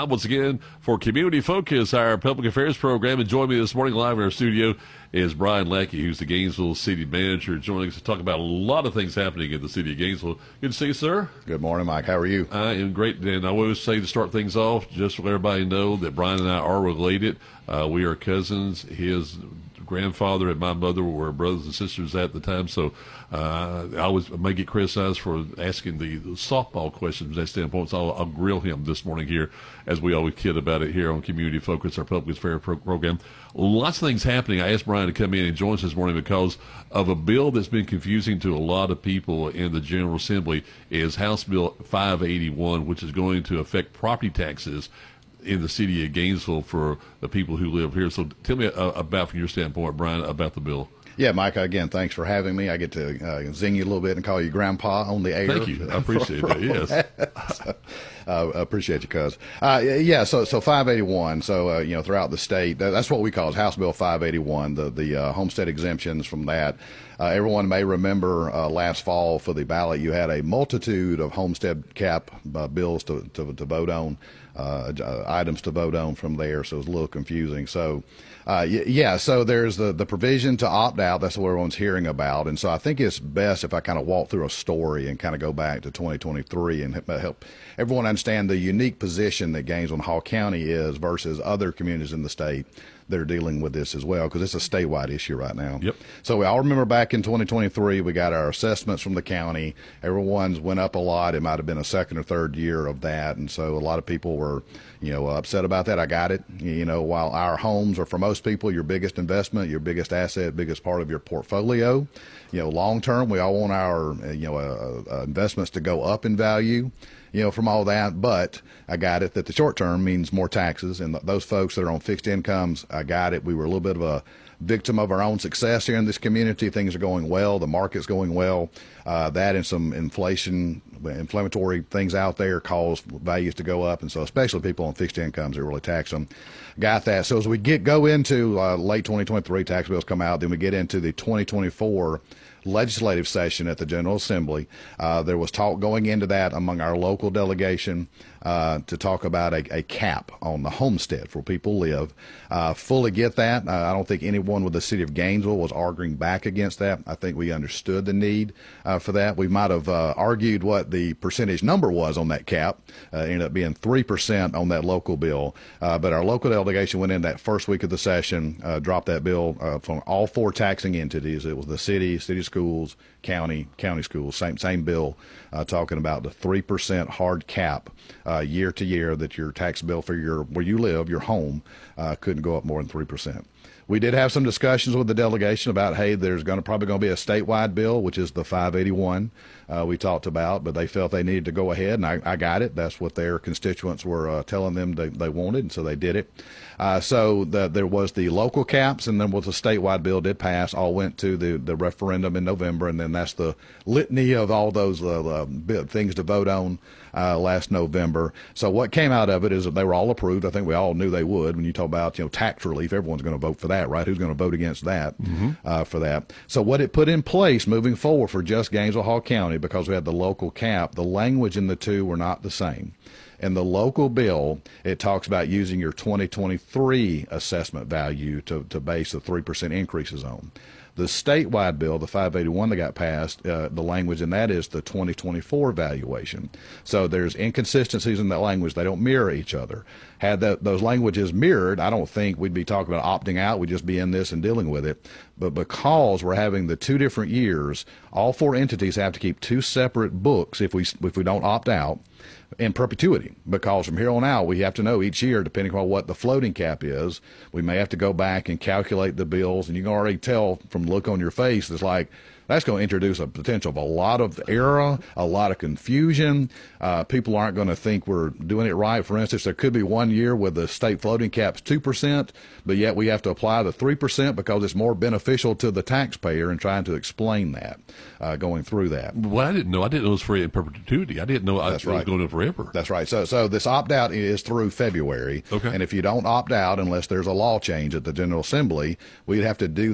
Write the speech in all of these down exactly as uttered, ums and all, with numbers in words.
Once again for Community Focus, our public affairs program. And joining me this morning live in our studio is Brian Lackey, who's the Gainesville City Manager, joining us to talk about a lot of things happening in the city of Gainesville. Good to see you, sir. Good morning, Mike. How are you? I am great. And I always say to start things off, just to let everybody know that Brian and I are related. Uh, we are cousins. His grandfather and my mother were brothers and sisters at the time, so uh, I always may get criticized for asking the, the softball questions from that standpoint, so I'll, I'll grill him this morning here, as we always kid about it here on Community Focus, our public affairs pro- program. Lots of things happening. I asked Brian to come in and join us this morning because of a bill that's been confusing to a lot of people in the General Assembly, is House Bill five eighty-one, which is going to affect property taxes in the city of Gainesville for the people who live here. So tell me uh, about, from your standpoint, Brian, about the bill. Yeah, Mike, again, thanks for having me. I get to uh, zing you a little bit and call you Grandpa on the air. Thank you. I appreciate that, yes. so, uh, appreciate you, cuz. Uh, yeah, so so five eighty-one, so, uh, you know, throughout the state, that's what we call it, House Bill five eighty-one, the, the uh, homestead exemptions from that. Uh, everyone may remember uh, last fall for the ballot, you had a multitude of homestead cap uh, bills to, to, to vote on. Uh, uh, items to vote on from there, so it was a little confusing. So, uh, y- yeah, so there's the, the provision to opt out. That's what everyone's hearing about. And so I think it's best if I kind of walk through a story and kind of go back to twenty twenty-three and help everyone understand the unique position that Gainesville and Hall County is versus other communities in the state that are dealing with this as well, because it's a statewide issue right now. Yep. So we all remember back in twenty twenty-three, we got our assessments from the county. Everyone's went up a lot. It might have been a second or third year of that, and so a lot of people were, you know, upset about that. I got it. You know, while our homes are, for most people, your biggest investment, your biggest asset, biggest part of your portfolio, you know, long term, we all want our, you know, uh, uh, investments to go up in value, you know, from all that. But I got it that the short term means more taxes. And th- those folks that are on fixed incomes, I got it. We were a little bit of a victim of our own success here in this community. Things are going well. The market's going well. Uh, that and some inflation, inflammatory things out there cause values to go up. And so especially people on fixed incomes, it really tax them. Got that. So as we get go into uh, late twenty twenty-three, tax bills come out, then we get into the twenty twenty-four legislative session at the General Assembly. Uh, there was talk going into that among our local delegation uh, to talk about a, a cap on the homestead where people live. Uh, fully get that. Uh, I don't think anyone with the city of Gainesville was arguing back against that. I think we understood the need uh, for that. We might have uh, argued what the percentage number was on that cap. Uh, it ended up being three percent on that local bill. Uh, but our local delegation went in that first week of the session, uh, dropped that bill uh, from all four taxing entities. It was the city, city schools, county, county schools, same same bill, uh, talking about the three percent hard cap uh, year to year that your tax bill for your where you live, your home, uh, couldn't go up more than three percent. We did have some discussions with the delegation about, hey, there's going to probably going to be a statewide bill, which is the five eighty-one uh, we talked about, but they felt they needed to go ahead, and I, I got it. That's what their constituents were uh, telling them they, they wanted, and so they did it. Uh, so the, there was the local caps, and then was a statewide bill did pass, all went to the, the referendum in November, and then that's the litany of all those uh, uh, things to vote on uh, last November. So what came out of it is that they were all approved. I think we all knew they would. When you talk about, you know, tax relief, everyone's going to vote for that, right? Who's going to vote against that mm-hmm. uh, for that? So what it put in place moving forward for just Gainesville Hall County, because we had the local cap, the language in the two were not the same. In the local bill, it talks about using your twenty twenty-three assessment value to, to base the three percent increases on. The statewide bill, the five eighty-one that got passed, uh, the language in that is the twenty twenty-four valuation. So there's inconsistencies in that language. They don't mirror each other. Had that, those languages mirrored, I don't think we'd be talking about opting out. We'd just be in this and dealing with it. But because we're having the two different years, all four entities have to keep two separate books if we if we don't opt out in perpetuity, because from here on out we have to know each year, depending on what the floating cap is, we may have to go back and calculate the bills, and you can already tell from the look on your face, it's like that's going to introduce a potential of a lot of error, a lot of confusion. Uh, people aren't going to think we're doing it right. For instance, there could be one year with the state floating cap's two percent, but yet we have to apply the three percent because it's more beneficial to the taxpayer, and trying to explain that, uh, going through that. Well, I didn't know. I didn't know it was for in perpetuity. I didn't know That's it was right. going on forever. That's right. So so this opt-out is through February. Okay. And if you don't opt out, unless there's a law change at the General Assembly, we'd have to do that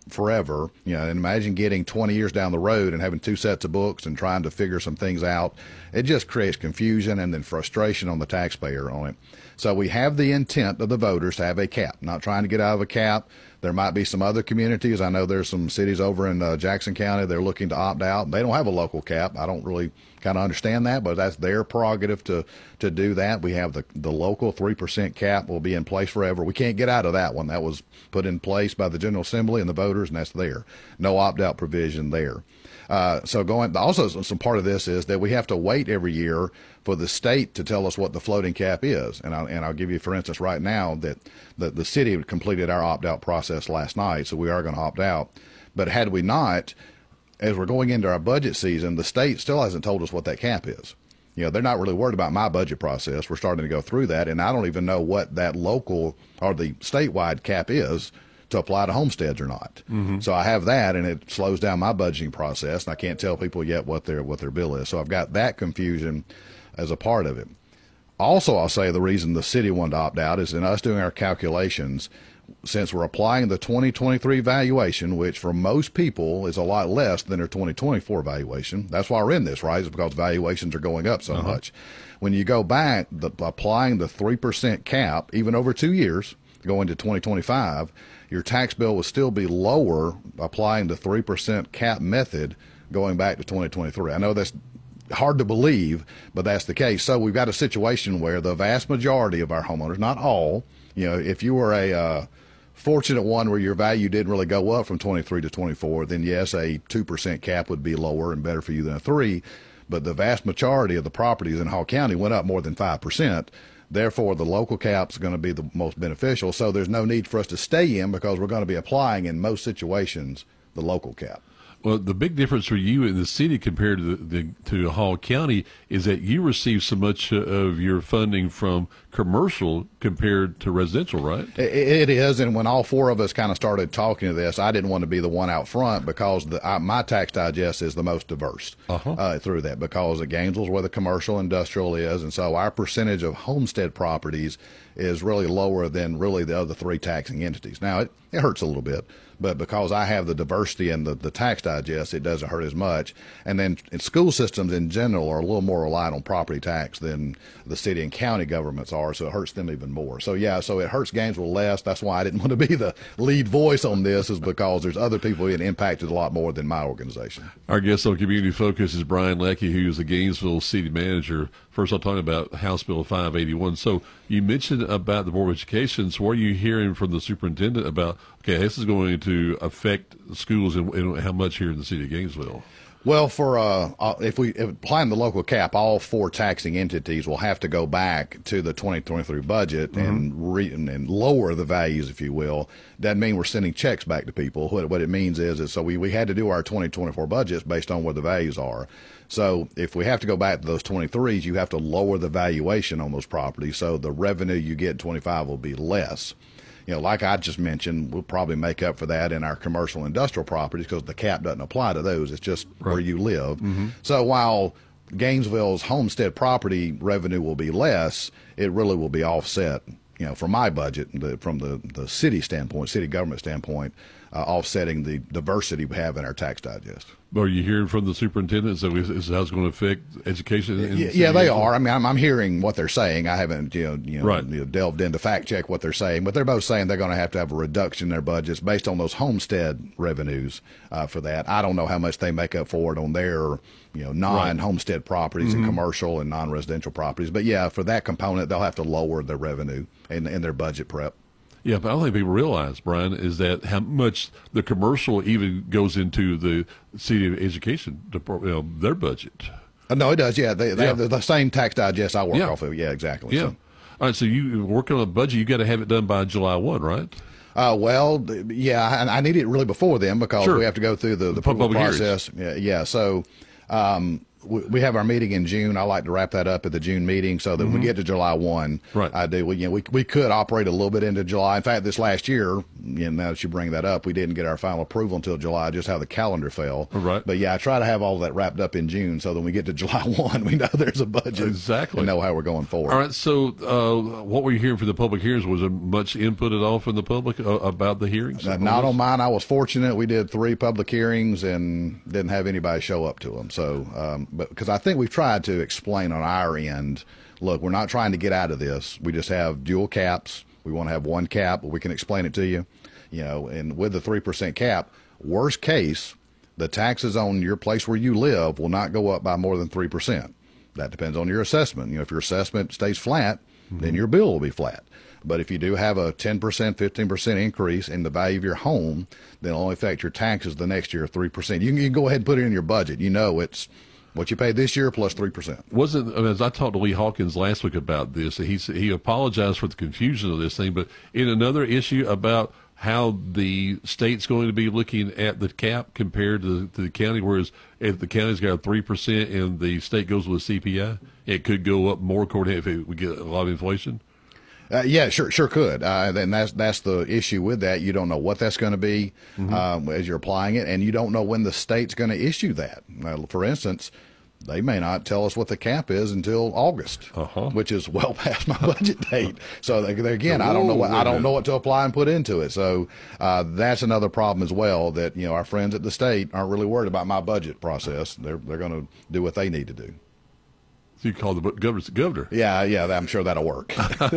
forever. You know, and imagine getting twenty years down the road and having two sets of books and trying to figure some things out. It just creates confusion and then frustration on the taxpayer on it. So we have the intent of the voters to have a cap, not trying to get out of a cap. There might be some other communities. I know there's some cities over in uh, Jackson County. They're looking to opt out. They don't have a local cap. I don't really kind of understand that, but that's their prerogative to, to do that. We have the, the local three percent cap will be in place forever. We can't get out of that one. That was put in place by the General Assembly and the voters, and that's there. No opt-out provision there. Uh, so going also some part of this is that we have to wait every year for the state to tell us what the floating cap is. And, I, and I'll give you, for instance, right now that the, the city completed our opt-out process last night, so we are going to opt out. But had we not, as we're going into our budget season, the state still hasn't told us what that cap is. You know, they're not really worried about my budget process. We're starting to go through that, and I don't even know what that local or the statewide cap is to apply to homesteads or not. Mm-hmm. So I have that, and it slows down my budgeting process, and I can't tell people yet what their what their bill is. So I've got that confusion as a part of it. Also, I'll say the reason the city wanted to opt out is in us doing our calculations, since we're applying the twenty twenty-three valuation, which for most people is a lot less than their twenty twenty-four valuation. That's why we're in this, right? Is because valuations are going up so uh-huh. much. When you go back, the, applying the three percent cap, even over two years, going to twenty twenty-five, your tax bill will still be lower applying the three percent cap method going back to twenty twenty-three. I know that's hard to believe, but that's the case. So we've got a situation where the vast majority of our homeowners, not all, you know, if you were a uh, fortunate one where your value didn't really go up from twenty-three to twenty-four, then yes, a two percent cap would be lower and better for you than a three. But the vast majority of the properties in Hall County went up more than five percent. Therefore, the local cap's going to be the most beneficial. So there's no need for us to stay in because we're going to be applying in most situations the local cap. Well, the big difference for you in the city compared to the, the to Hall County is that you receive so much of your funding from commercial compared to residential, right? It, it is, and when all four of us kind of started talking to this, I didn't want to be the one out front because the, I, my tax digest is the most diverse uh-huh. uh, through that because at Gainesville's where the commercial industrial is, and so our percentage of homestead properties is really lower than really the other three taxing entities. Now, it, it hurts a little bit, but because I have the diversity and the, the tax digest, it doesn't hurt as much. And then in school systems in general are a little more reliant on property tax than the city and county governments are, so it hurts them even more. So, yeah, so it hurts Gainesville less. That's why I didn't want to be the lead voice on this, is because there's other people getting impacted a lot more than my organization. Our guest on Community Focus is Brian Lackey, who is the Gainesville city manager. First, I'll talk about House Bill five eighty-one. So you mentioned about the Board of Education. So what are you hearing from the superintendent about, okay, this is going to affect schools and, and how much here in the city of Gainesville? Well, for uh, if we if applying the local cap, all four taxing entities will have to go back to the twenty twenty-three budget mm-hmm. and, re, and and lower the values, if you will. Doesn't mean we're sending checks back to people. What, what it means is, is so we, we had to do our twenty twenty-four budgets based on where the values are. So if we have to go back to those twenty-threes, you have to lower the valuation on those properties. So the revenue you get in twenty-five will be less. You know, like I just mentioned, we'll probably make up for that in our commercial industrial properties because the cap doesn't apply to those. It's just right. where you live. Mm-hmm. So while Gainesville's homestead property revenue will be less, it really will be offset, you know, from my budget, the, from the, the city standpoint, city government standpoint, uh, offsetting the diversity we have in our tax digest. Are you hearing from the superintendent? So is, is how it's going to affect education? In yeah, the yeah, they are. I mean, I'm, I'm hearing what they're saying. I haven't, you know, you know, right. you know, delved in to fact check what they're saying, but they're both saying they're going to have to have a reduction in their budgets based on those homestead revenues uh, for that. I don't know how much they make up for it on their, you know, non-homestead right. properties mm-hmm. and commercial and non-residential properties. But yeah, for that component, they'll have to lower their revenue in, in their budget prep. Yeah, but I don't think people realize, Brian, is that how much the commercial even goes into the city of education, you know, their budget. Uh, no, it does. Yeah, they, they yeah. have the, the same tax digest I work yeah. off of. Yeah, exactly. Yeah. So. All right. So you working on a budget, you got to have it done by July first, right? Uh, well, yeah, and I need it really before then because sure. we have to go through the, the, the public process. Yeah, yeah. So. Um, we, we have our meeting in June. I like to wrap that up at the June meeting so that mm-hmm. when we get to July first, right. I do. We, you know, we, we could operate a little bit into July. In fact, this last year, you know, now that you bring that up, we didn't get our final approval until July, just how the calendar fell. Right. But yeah, I try to have all that wrapped up in June so that when we get to July first, we know there's a budget. Exactly. And know how we're going forward. All right. So uh, what were you hearing from the public hearings? Was there much input at all from the public uh, about the hearings? Uh, not on mine. I was fortunate. We did three public hearings and didn't have anybody show up to them. So, um, but because I think we've tried to explain on our end, look, we're not trying to get out of this. We just have dual caps. We want to have one cap, but we can explain it to you. You know, and with the three percent cap, worst case, the taxes on your place where you live will not go up by more than three percent. That depends on your assessment. You know, if your assessment stays flat, mm-hmm. then your bill will be flat. But if you do have a ten percent, fifteen percent increase in the value of your home, then it'll only affect your taxes the next year three percent. You can, you can go ahead and put it in your budget. You know it's what you pay this year plus three percent. Wasn't, as I talked to Lee Hawkins last week about this, he he apologized for the confusion of this thing, but in another issue about how the state's going to be looking at the cap compared to, to the county, whereas if the county's got a three percent and the state goes with C P I, it could go up more according if it, we get a lot of inflation. Uh, yeah, sure, sure could. Uh, and that's that's the issue with that. You don't know what that's going to be mm-hmm. um, as you're applying it, and you don't know when the state's going to issue that. Uh, for instance, they may not tell us what the cap is until August, uh-huh. which is well past my budget date. So they, they, again, Whoa, I don't know what I don't know what to apply and put into it. So uh, that's another problem as well. That you know our friends at the state aren't really worried about my budget process. They're they're going to do what they need to do. You call the governor governor. Yeah, yeah, I'm sure that'll work.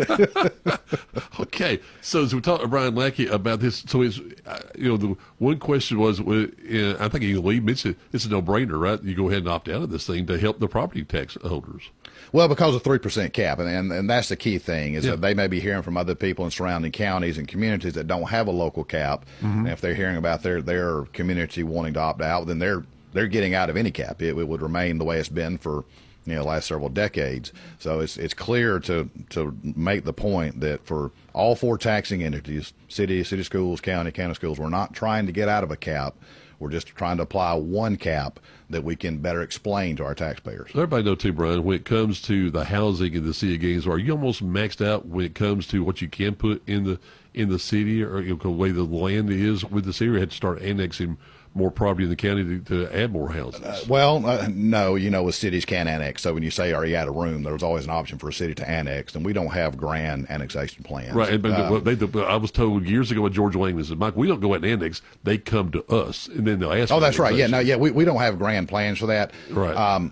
Okay, so as we talked to Brian Lackey about this, so it's, uh, you know, the one question was, uh, I think Lee mentioned it's a no-brainer, right? You go ahead and opt out of this thing to help the property tax holders. Well, because of three percent cap, and, and and that's the key thing is yeah. that they may be hearing from other people in surrounding counties and communities that don't have a local cap, mm-hmm. and if they're hearing about their their community wanting to opt out, then they're they're getting out of any cap. It, it would remain the way it's been for you know, last several decades. So it's it's clear to to make the point that for all four taxing entities, city, city schools, county, county schools, we're not trying to get out of a cap. We're just trying to apply one cap that we can better explain to our taxpayers. So everybody know too, Brian, when it comes to the housing in the city of Gainesville, are you almost maxed out when it comes to what you can put in the in the city, or you know, the way the land is with the city, or had to start annexing more property in the county to, to add more houses? Uh, well, uh, no, you know, with cities can annex. So when you say, are you out of room, there's always an option for a city to annex, and we don't have grand annexation plans. Right. And, um, they, they, I was told years ago at George Langley, said, Mike, we don't go out and annex. They come to us, and then they'll ask Oh, for that's right. Yeah, no, yeah, we, we don't have grand plans for that. Right. Um,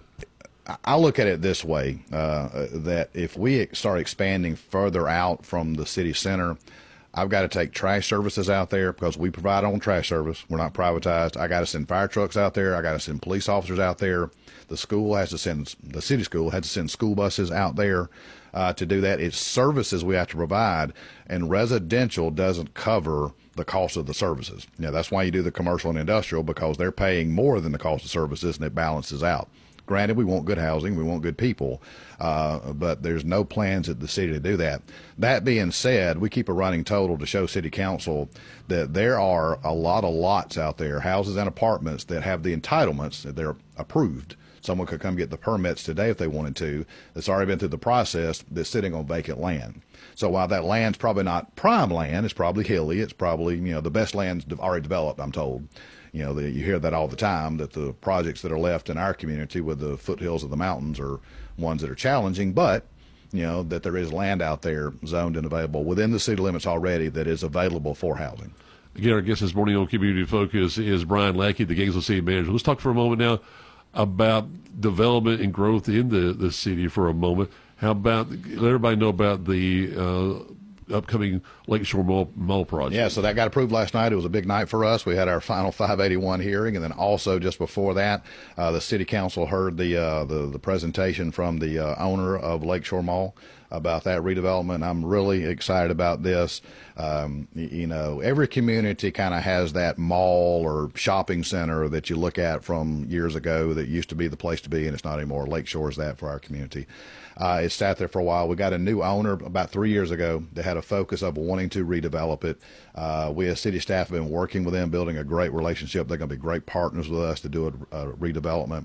I look at it this way, uh, that if we start expanding further out from the city center, I've got to take trash services out there because we provide our own trash service. We're not privatized. I got to send fire trucks out there. I got to send police officers out there. The school has to send, the city school has to send school buses out there uh, to do that. It's services we have to provide, and residential doesn't cover the cost of the services. You know, that's why you do the commercial and industrial, because they're paying more than the cost of services, and it balances out. Granted, we want good housing, we want good people, uh, but there's no plans at the city to do that. That being said, we keep a running total to show City Council that there are a lot of lots out there, houses and apartments, that have the entitlements, that they're approved. Someone could come get the permits today if they wanted to. That's already been through the process, that's sitting on vacant land. So while that land's probably not prime land, it's probably hilly, it's probably, you know, the best land's already developed, I'm told. You know, the, you hear that all the time, that the projects that are left in our community with the foothills of the mountains are ones that are challenging, but, you know, that there is land out there zoned and available within the city limits already that is available for housing. Again, our guest this morning on Community Focus is Brian Lackey, the Gainesville City Manager. Let's talk for a moment now about development and growth in the, the city for a moment. How about, let everybody know about the uh, upcoming Lakeshore Mall, Mall project. Yeah, so that got approved last night. It was a big night for us. We had our final five eighty-one hearing, and then also just before that, uh, the City Council heard the, uh, the the presentation from the uh, owner of Lakeshore Mall about that redevelopment. I'm really excited about this. Um, you know, every community kind of has that mall or shopping center that you look at from years ago that used to be the place to be, and it's not anymore. Lakeshore is that for our community. Uh, it sat there for a while. We got a new owner about three years ago that had a focus of wanting to redevelop it. Uh, we as city staff have been working with them, building a great relationship. They're going to be great partners with us to do a, a redevelopment.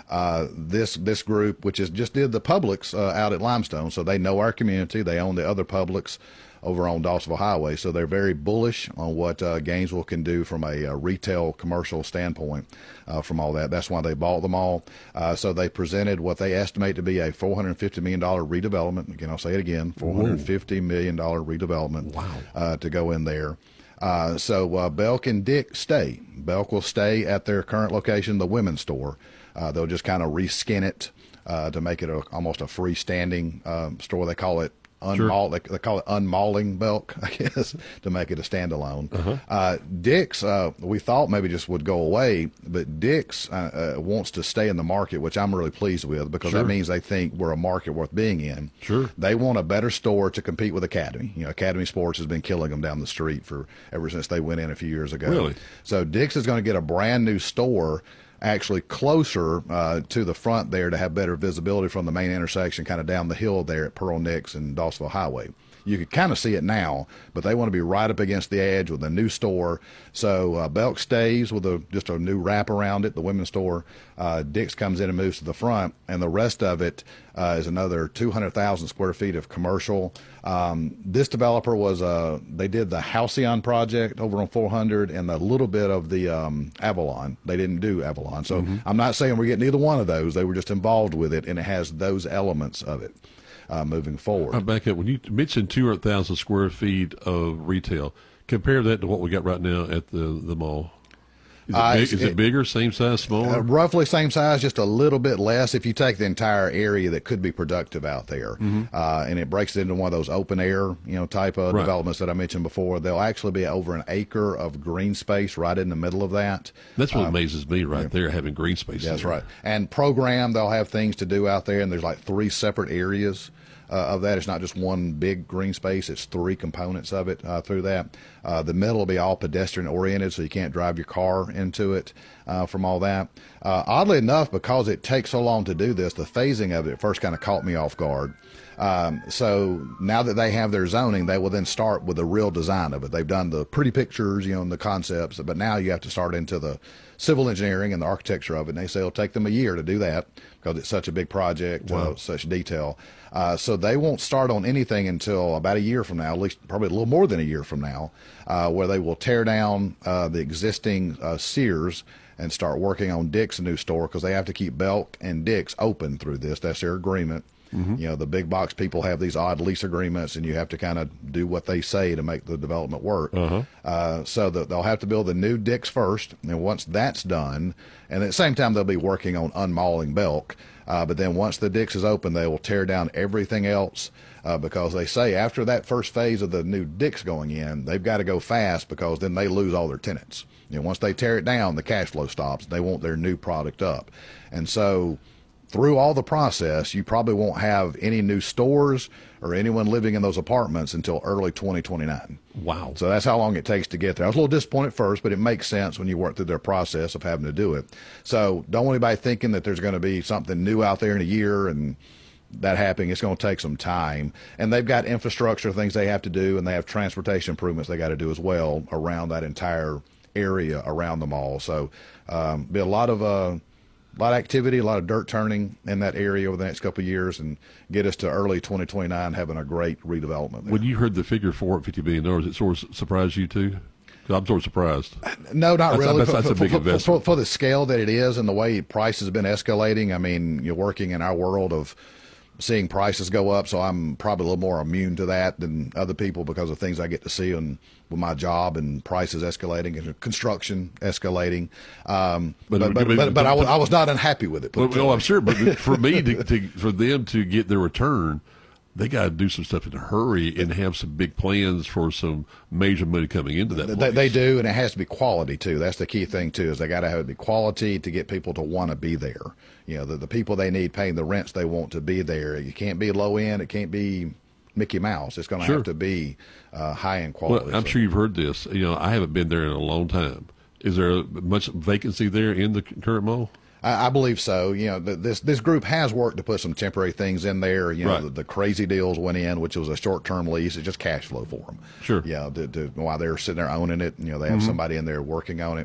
Uh, this this group, which is just did the Publix uh, out at Limestone, so they know our community. They own the other Publix over on Dawsonville Highway, so they're very bullish on what uh, Gainesville can do from a, a retail commercial standpoint uh, from all that. That's why they bought them all. Uh, so they presented what they estimate to be a four hundred fifty million dollars redevelopment. Again, I'll say it again, four hundred fifty million dollars redevelopment. Wow. uh, to go in there. Uh, so uh, Belk and Dick stay. Belk will stay at their current location, the women's store. Uh, they'll just kind of reskin it uh, to make it a, almost a freestanding um, store. They call it unmall. Sure. They, they call it unmalling Belk, I guess, to make it a standalone. Uh-huh. Uh, Dick's, uh, we thought maybe just would go away, but Dick's uh, uh, wants to stay in the market, which I'm really pleased with because sure. that means they think we're a market worth being in. Sure. They want a better store to compete with Academy. You know, Academy Sports has been killing them down the street for ever since they went in a few years ago. Really? So Dick's is going to get a brand new store actually closer uh, to the front there to have better visibility from the main intersection, kind of down the hill there at Pearl Nicks and Dawsonville Highway. You can kind of see it now, but they want to be right up against the edge with a new store. So uh, Belk stays with a, just a new wrap around it, the women's store. Uh, Dick's comes in and moves to the front, and the rest of it uh, is another two hundred thousand square feet of commercial. Um, this developer was, uh, they did the Halcyon project over on four hundred and a little bit of the um, Avalon. They didn't do Avalon. So mm-hmm. I'm not saying we're getting either one of those. They were just involved with it, and it has those elements of it. Uh, moving forward. I'll back up. When you mentioned two hundred thousand square feet of retail, compare that to what we got right now at the, the mall. Is, it, uh, big, is it bigger, same size, smaller? Uh, roughly same size, just a little bit less if you take the entire area that could be productive out there. Mm-hmm. Uh, and it breaks it into one of those open air, you know, type of right. developments that I mentioned before. There'll actually be over an acre of green space right in the middle of that. That's what um, amazes me right yeah. there, having green space. That's there. right. And program, they'll have things to do out there, and there's like three separate areas. Uh, of that. It's not just one big green space. It's three components of it uh, through that. Uh, the middle will be all pedestrian oriented, so you can't drive your car into it uh, from all that. Uh, oddly enough, because it takes so long to do this, the phasing of it first kind of caught me off guard. Um, so now that they have their zoning, they will then start with the real design of it. They've done the pretty pictures, you know, and the concepts, but now you have to start into the civil engineering and the architecture of it. And they say it'll take them a year to do that because it's such a big project, wow. uh, such detail. Uh, so they won't start on anything until about a year from now, at least probably a little more than a year from now, uh, where they will tear down uh, the existing uh, Sears and start working on Dick's new store because they have to keep Belk and Dick's open through this. That's their agreement. Mm-hmm. You know, the big box people have these odd lease agreements, and you have to kind of do what they say to make the development work. Uh-huh. Uh, so the, they'll have to build the new Dick's first, and once that's done, and at the same time they'll be working on unmalling Belk. Uh, but then once the Dick's is open, they will tear down everything else uh, because they say after that first phase of the new Dick's going in, they've got to go fast because then they lose all their tenants. You know, once they tear it down, the cash flow stops. They want their new product up, and so. Through all the process, you probably won't have any new stores or anyone living in those apartments until early twenty twenty-nine. Wow. So that's how long it takes to get there. I was a little disappointed first, but it makes sense when you work through their process of having to do it. So don't want anybody thinking that there's going to be something new out there in a year and that happening. It's going to take some time. And they've got infrastructure things they have to do, and they have transportation improvements they got to do as well around that entire area around the mall. So um, be a lot of uh, A lot of activity, a lot of dirt turning in that area over the next couple of years, and get us to early twenty twenty-nine having a great redevelopment there. When you heard the figure four hundred fifty billion dollars, it sort of surprised you too? I'm sort of surprised. No, not that's, really. That's, that's for, a big for, investment. For, for the scale that it is and the way prices have been escalating, I mean, you're working in our world of seeing prices go up, so I'm probably a little more immune to that than other people because of things I get to see and with my job and prices escalating and construction escalating. Um, but but, but, but, but I, was, I was not unhappy with it. Well, no, I'm sure. But for me, to, to, for them to get their return, they got to do some stuff in a hurry and have some big plans for some major money coming into that place. They, they do, and it has to be quality too. That's the key thing too. Is they got to have the quality to get people to want to be there. You know, the, the people they need paying the rents they want to be there. You can't be low end. It can't be Mickey Mouse. It's going to sure. have to be uh, high end quality. Well, I'm so. sure you've heard this. You know, I haven't been there in a long time. Is there much vacancy there in the current mall? I, I believe so. You know, the, this this group has worked to put some temporary things in there. You know, right. the, the crazy deals went in, which was a short term lease. It's just cash flow for them. Sure. Yeah. You know, to, to, while they're sitting there owning it, you know, they have mm-hmm. somebody in there working on it.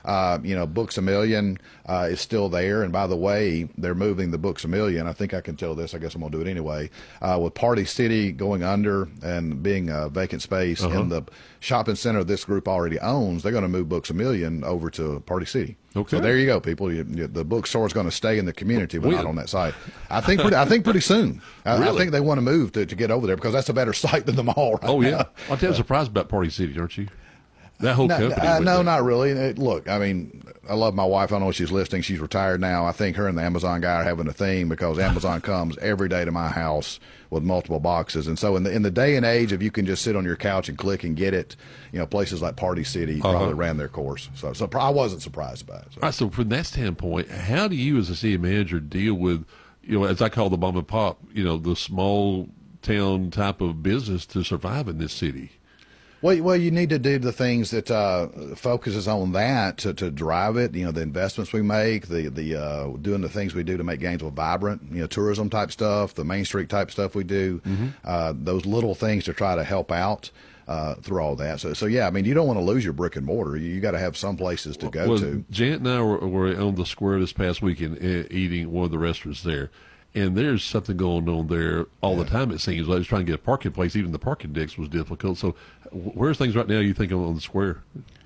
Uh, you know, Books a Million uh, is still there. And by the way, they're moving the Books a Million. I think I can tell this. I guess I'm going to do it anyway. Uh, with Party City going under and being a vacant space Uh-huh. in the shopping center this group already owns, they're going to move Books a Million over to Party City. Okay. So there you go, people. You, you, the bookstore is going to stay in the community, but When? not on that site. I think. Pretty, I think pretty soon. I, I Really? think they want to move to, to get over there because that's a better site than the mall. Right Oh, yeah. now. I'm kind of surprised about Party City, aren't you? That whole No, company. uh, went no, there. not really. It, look, I mean, I love my wife. I don't know if she's listening. She's retired now. I think her and the Amazon guy are having a thing because Amazon comes every day to my house with multiple boxes. And so in the in the day and age of you can just sit on your couch and click and get it, you know, places like Party City Uh-huh. probably ran their course. So, so I wasn't surprised about it. So. All right, so from that standpoint, how do you as a city manager deal with, you know, as I call the mom and pop, you know, the small town type of business to survive in this city? Well, well, you need to do the things that uh, focuses on that to, to drive it. You know, the investments we make, the the uh, doing the things we do to make Gainesville vibrant. You know, tourism type stuff, the Main Street type stuff we do. Mm-hmm. Uh, those little things to try to help out uh, through all that. So, so yeah, I mean, you don't want to lose your brick and mortar. You, you got to have some places to go well, to. Janet and I were, were on the square this past weekend uh, eating one of the restaurants there. And there's something going on there all Yeah. the time, it seems. I was trying to get a parking place. Even the parking decks was difficult. So where's things right now you think on the square?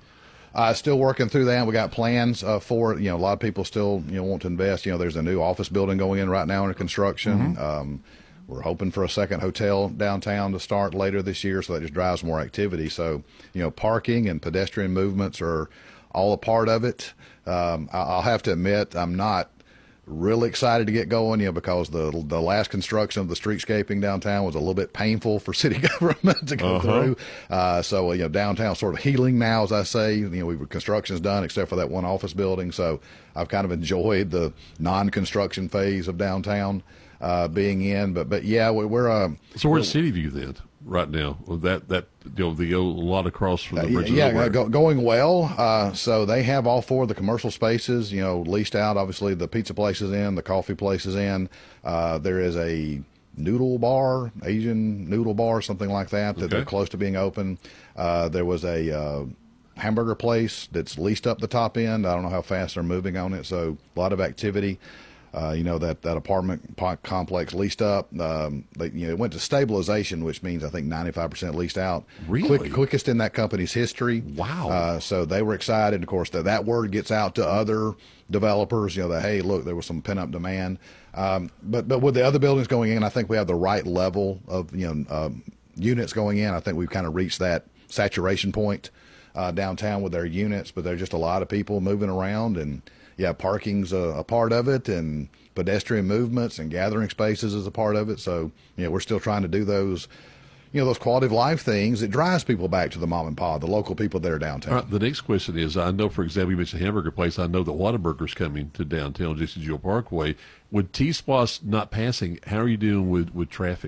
Uh, still working through that. We got plans uh, for it. You know, a lot of people still, you know, want to invest. You know, there's a new office building going in right now under construction. Mm-hmm. Um, we're hoping for a second hotel downtown to start later this year, so that just drives more activity. So, you know, parking and pedestrian movements are all a part of it. Um, I- I'll have to admit, I'm not really excited to get going, you know, because the the last construction of the streetscaping downtown was a little bit painful for city government to go Uh-huh. through. Uh, so, you know, downtown's sort of healing now, as I say. You know, we construction's done except for that one office building. So I've kind of enjoyed the non-construction phase of downtown uh, being in. But, but yeah, we, we're uh, So where's City View then, right now? Well, That, that you know, the old, a lot across from the Uh, bridge. yeah, uh, go, going well. Uh, so they have all four of the commercial spaces, you know, leased out. Obviously, the pizza place is in, the coffee place is in. Uh, there is a noodle bar, Asian noodle bar, something like that, that Okay. they're close to being open. Uh, there was a uh, hamburger place that's leased up the top end. I don't know how fast they're moving on it. So a lot of activity. Uh, you know, that, that apartment po- complex leased up. Um, they, you know, it went to stabilization, which means I think ninety-five percent leased out. Really? Quick, quickest in that company's history. Wow. Uh, so they were excited. Of course, that, that word gets out to other developers, you know, that, hey, look, there was some pent up demand. Um, but, but with the other buildings going in, I think we have the right level of, you know, um, units going in. I think we've kind of reached that saturation point uh, downtown with their units, but there's just a lot of people moving around, and yeah, parking's a, a part of it, and pedestrian movements and gathering spaces is a part of it. So, you know, we're still trying to do those, you know, those quality of life things that drives people back to the mom and pop, the local people that are downtown. All right, the next question is, I know, for example, you mentioned hamburger place. I know that Whataburger's coming to downtown, J C G O Parkway. With T-Splosh not passing, how are you doing with, with traffic?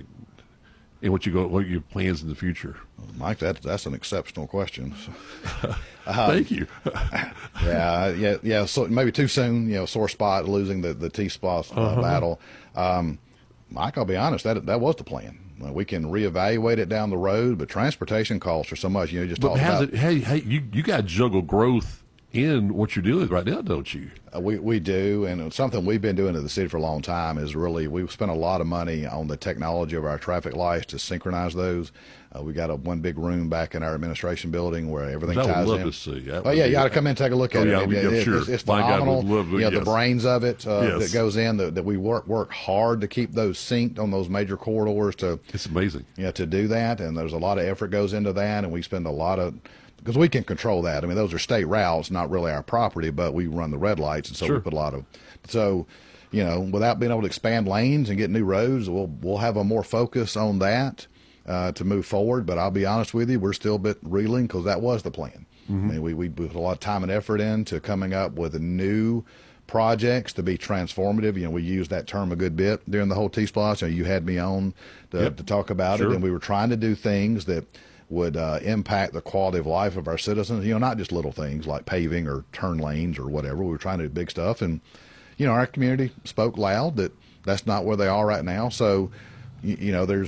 And what you go, what are your plans in the future? Mike, that, that's an exceptional question. Thank you. yeah, yeah, yeah. So maybe too soon, you know, sore spot, losing the the T-Splosh uh, Uh-huh. battle. Um, Mike, I'll be honest, that that was the plan. Uh, We can reevaluate it down the road, but transportation costs are so much. You know, you just But talked how's about. it? Hey, hey, you you got to juggle growth in what you're doing right now, don't you? Uh, we we do, and it's something we've been doing in the city for a long time. Is really we've spent a lot of money on the technology of our traffic lights to synchronize those. Uh, we got a one big room back in our administration building where everything Which I ties would love in. to see. That Oh would yeah, be- you got to come in and take a look Oh, at yeah, it. we- It- yeah, it- sure. It's, it's My God, phenomenal. would love to- you know, yes. the brains of it uh, Yes. that goes in. That, that we work work hard to keep those synced on those major corridors to It's amazing. you know, to do that, and there's a lot of effort goes into that, and we spend a lot of, because we can control that. I mean, those are state routes, not really our property, but we run the red lights, and so Sure. we put a lot of, so, you know, without being able to expand lanes and get new roads, we'll we'll have a more focus on that uh, to move forward. But I'll be honest with you, we're still a bit reeling because that was the plan. Mm-hmm. I mean, we we put a lot of time and effort into coming up with new projects to be transformative. You know, we used that term a good bit during the whole T-Splosh. You know, you had me on to, Yep. to talk about Sure. it, and we were trying to do things that would uh, impact the quality of life of our citizens. You know, not just little things like paving or turn lanes or whatever. We were trying to do big stuff, and you know, our community spoke loud that that's not where they are right now. So, you, you know, there's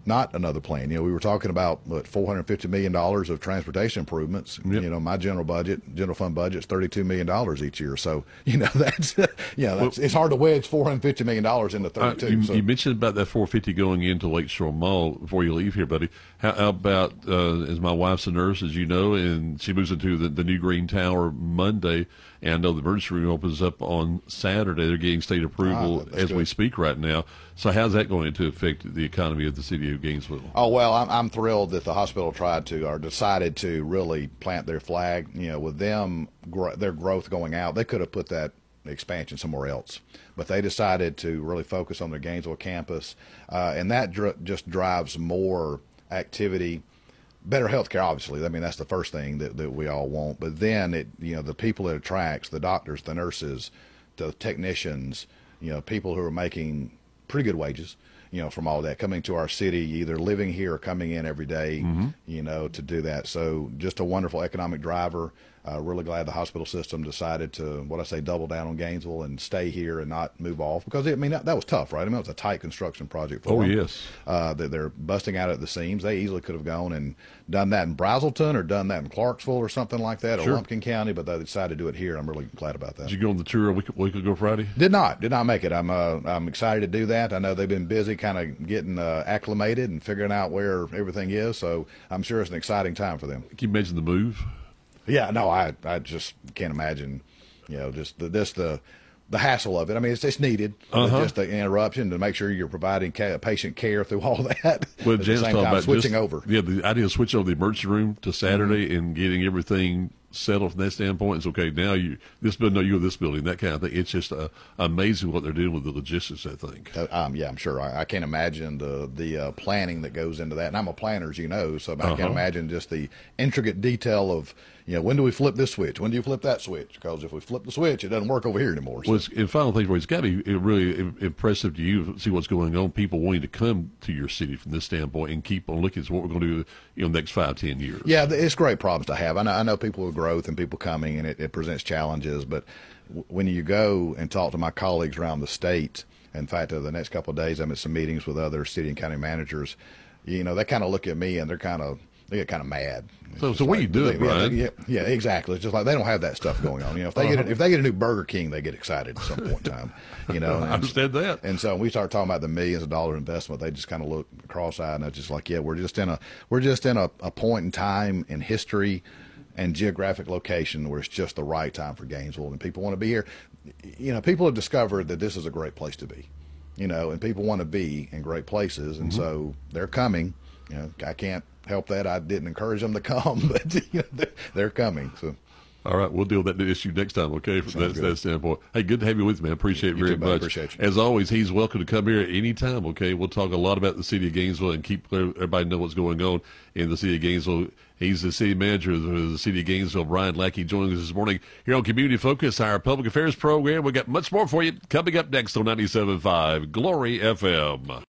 not another plan. You know, we were talking about what four hundred fifty million dollars of transportation improvements. Yep. You know, my general budget, general fund budget is thirty-two million dollars each year. So, you know, that's, you know, that's, well, it's hard to wedge four hundred fifty million dollars into thirty-two. Uh, you, so. you mentioned about that four hundred fifty going into Lakeshore Mall before you leave here, buddy. How, how about, uh, as my wife's a nurse, as you know, and she moves into the, the new Green Tower Monday, and I know the emergency room opens up on Saturday. They're getting state approval ah, as good. we speak right now. So how's that going to affect the economy of the city of Gainesville? Oh, well, I'm, I'm thrilled that the hospital tried to or decided to really plant their flag. You know, with them, gr- their growth going out, they could have put that expansion somewhere else. But they decided to really focus on their Gainesville campus, uh, and that dr- just drives more activity. Better healthcare, obviously. I mean, that's the first thing that, that we all want. But then, it you know, the people it attracts, the doctors, the nurses, the technicians, you know, people who are making pretty good wages, you know, from all that, coming to our city, either living here or coming in every day, mm-hmm. you know, to do that. So just a wonderful economic driver. Uh, really glad the hospital system decided to, what I say, double down on Gainesville and stay here and not move off. Because, I mean, that, that was tough, right? I mean, it was a tight construction project for oh, them. Oh, yes. Uh, that they're busting out at the seams. They easily could have gone and done that in Brazelton or done that in Clarksville or something like that, sure. or Lumpkin County, but they decided to do it here. I'm really glad about that. Did you go on the tour a week, week ago Friday? Did not. Did not make it. I'm uh, I'm excited to do that. I know they've been busy kind of getting uh, acclimated and figuring out where everything is, so I'm sure it's an exciting time for them. Can you imagine the move? Yeah, no, I I just can't imagine, you know, just the, this the the hassle of it. I mean, it's, it's needed, uh-huh. just the interruption to make sure you're providing ca- patient care through all that. Well, At Jan's the same talking time, about switching just, over. Yeah, the idea of switching over the emergency room to Saturday mm-hmm. and getting everything settled from that standpoint. It's okay. Now you this building, no, you go to this building, that kind of thing. It's just uh, amazing what they're doing with the logistics, I think. Uh, um, yeah, I'm sure. I, I can't imagine the the uh, planning that goes into that. And I'm a planner, as you know, so I uh-huh. can't imagine just the intricate detail of, you know, when do we flip this switch? When do you flip that switch? Because if we flip the switch, it doesn't work over here anymore. So. Well, it's, and final thing, it's got to be really impressive to you to see what's going on. People wanting to come to your city from this standpoint and keep on looking at what we're going to do, you know, next five, ten years. Yeah, it's great problems to have. I know, I know people with growth and people coming, and it, it presents challenges. But w- when you go and talk to my colleagues around the state, in fact, uh, the next couple of days, I'm at some meetings with other city and county managers. You know, they kind of look at me and they're kind of they get kind of mad. So, so what are you doing, Brian? Yeah, yeah, exactly. It's just like they don't have that stuff going on. You know, if they uh-huh. get a, if they get a new Burger King, they get excited at some point in time. You know, and, I understand that. And so when we start talking about the millions of dollar investment, they just kind of look cross-eyed, and it's just like, yeah, we're just in a we're just in a, a point in time in history and geographic location where it's just the right time for Gainesville, and people want to be here. You know, people have discovered that this is a great place to be. You know, and people want to be in great places, and mm-hmm. so they're coming. You know, I can't help that. I didn't encourage them to come, but you know, they're, they're coming. So, all right, we'll deal with that issue next time, okay? From that, that standpoint. Hey, good to have you with me, man. Appreciate it you very too, much. Appreciate you. As always, he's welcome to come here at any time, okay? We'll talk a lot about the city of Gainesville and keep everybody know what's going on in the city of Gainesville. He's the city manager of the city of Gainesville, Brian Lackey, joining us this morning here on Community Focus, our public affairs program. We got much more for you coming up next on ninety-seven point five Glory F M.